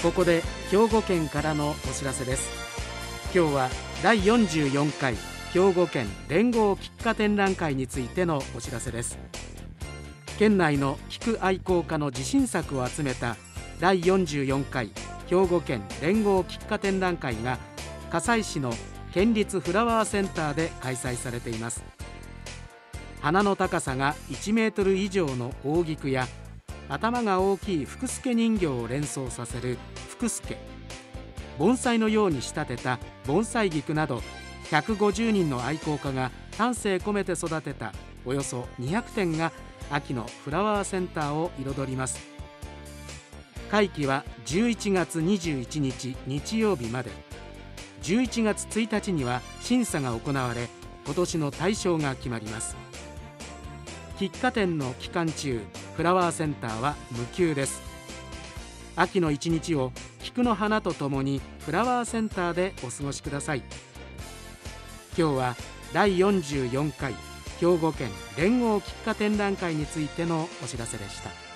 ここで兵庫県からのお知らせです。今日は第44回兵庫県連合菊花展覧会についてのお知らせです。県内の菊愛好家の自信作を集めた第44回兵庫県連合菊花展覧会が加西市の県立フラワーセンターで開催されています。花の高さが1メートル以上の大菊や頭が大きい福助人形を連想させる福助、盆栽のように仕立てた盆栽菊など150人の愛好家が丹精込めて育てたおよそ200点が秋のフラワーセンターを彩ります。会期は11月21日日曜日まで。11月1日には審査が行われ、今年の大賞が決まります。菊花展の期間中、フラワーセンターは無休です。秋の一日を菊の花とともにフラワーセンターでお過ごしください。今日は第44回兵庫県連合菊花展覧会についてのお知らせでした。